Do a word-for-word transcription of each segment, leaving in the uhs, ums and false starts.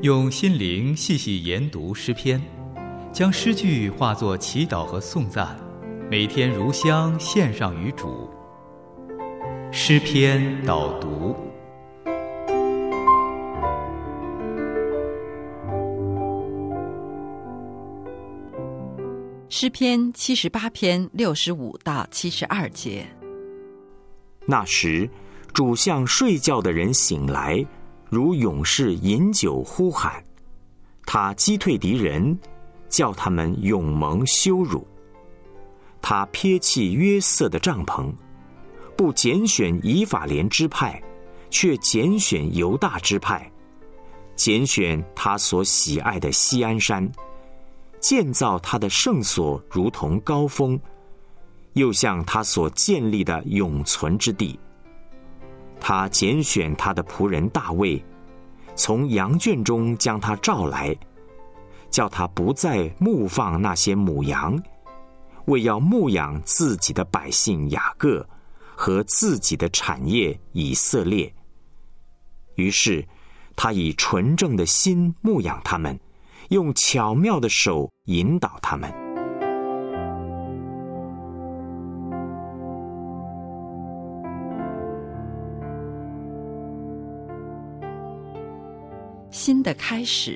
用心灵细细研读诗篇，将诗句化作祈祷和颂赞，每天如香献上于主。诗篇导读。 诗篇七十八篇六十五到七十二节。 那时，主向睡觉的人醒来，如勇士饮酒呼喊。他击退敌人，叫他们永蒙羞辱。他撇弃约瑟的帐篷，不拣选以法莲支派，却拣选犹大支派，拣选他所喜爱的锡安山，建造他的圣所如同高峰，又像他所建立的永存之地。他拣选他的仆人大卫，从羊圈中将他召来，叫他不再牧放那些母羊，为要牧养自己的百姓雅各和自己的产业以色列。于是他以纯正的心牧养他们，用巧妙的手引导他们。 新的开始。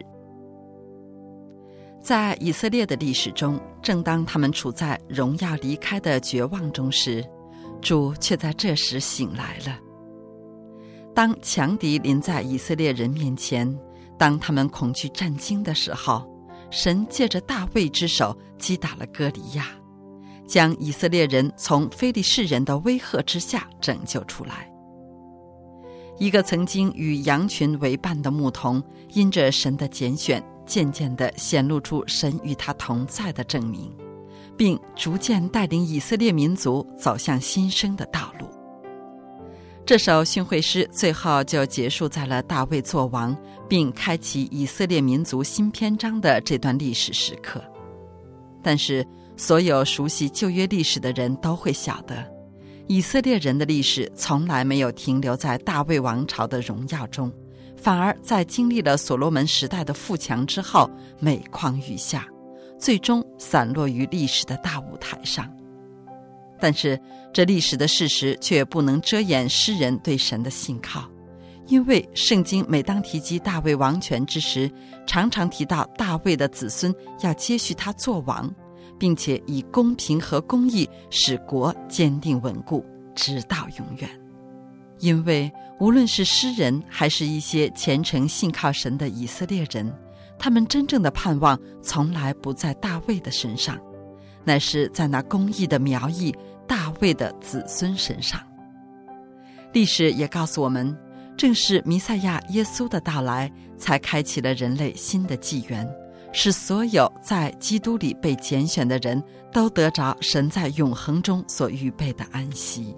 在以色列的历史中，正当他们处在荣耀离开的绝望中时，主却在这时醒来了。当强敌临在以色列人面前，当他们恐惧战惊的时候，神借着大卫之手击打了歌利亚，将以色列人从非利士人的威吓之下拯救出来。一个曾经与羊群为伴的牧童，因着神的拣选，渐渐地显露出神与他同在的证明，并逐渐带领以色列民族走向新生的道路。这首训诲诗最后就结束在了大卫作王，并开启以色列民族新篇章的这段历史时刻。但是，所有熟悉旧约历史的人都会晓得，以色列人的历史从来没有停留在大卫王朝的荣耀中，反而在经历了所罗门时代的富强之后每况愈下，最终散落于历史的大舞台上。但是这历史的事实却不能遮掩诗人对神的信靠，因为圣经每当提及大卫王权之时，常常提到大卫的子孙要接续他做王，并且以公平和公义使国坚定稳固，直到永远。因为无论是诗人还是一些虔诚信靠神的以色列人，他们真正的盼望从来不在大卫的身上，乃是在那公义的苗裔大卫的子孙身上。历史也告诉我们，正是弥赛亚耶稣的到来，才开启了人类新的纪元，使所有在基督里被拣选的人都得着神在永恒中所预备的安息。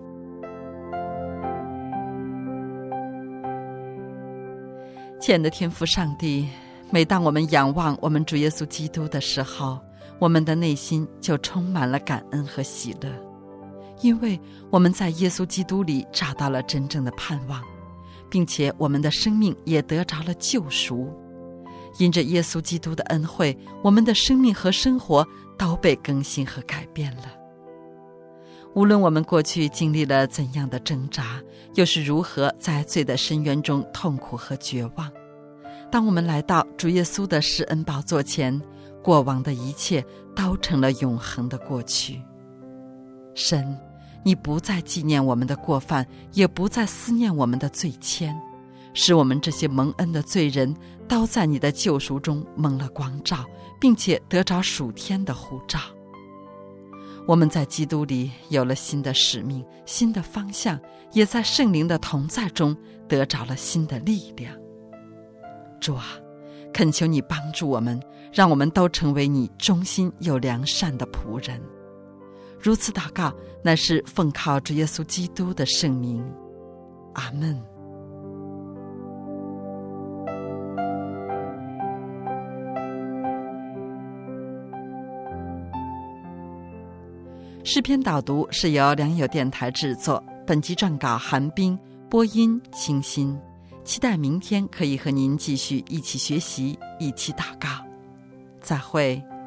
亲爱的天父上帝，每当我们仰望我们主耶稣基督的时候，我们的内心就充满了感恩和喜乐，因为我们在耶稣基督里找到了真正的盼望，并且我们的生命也得着了救赎。因着耶稣基督的恩惠，我们的生命和生活都被更新和改变了。无论我们过去经历了怎样的挣扎，又是如何在罪的深渊中痛苦和绝望，当我们来到主耶稣的施恩宝座前，过往的一切都成了永恒的过去。神，你不再纪念我们的过犯，也不再思念我们的罪愆，使我们这些蒙恩的罪人都在你的救赎中蒙了光照，并且得着属天的呼召。我们在基督里有了新的使命，新的方向，也在圣灵的同在中得着了新的力量。主啊，恳求你帮助我们，让我们都成为你忠心又良善的仆人。如此祷告，乃是奉靠主耶稣基督的圣名。阿们。诗篇导读是由良友电台制作，本集撰稿韩冰，播音清新。 期待明天可以和您继续一起学习，一起祷告。再会。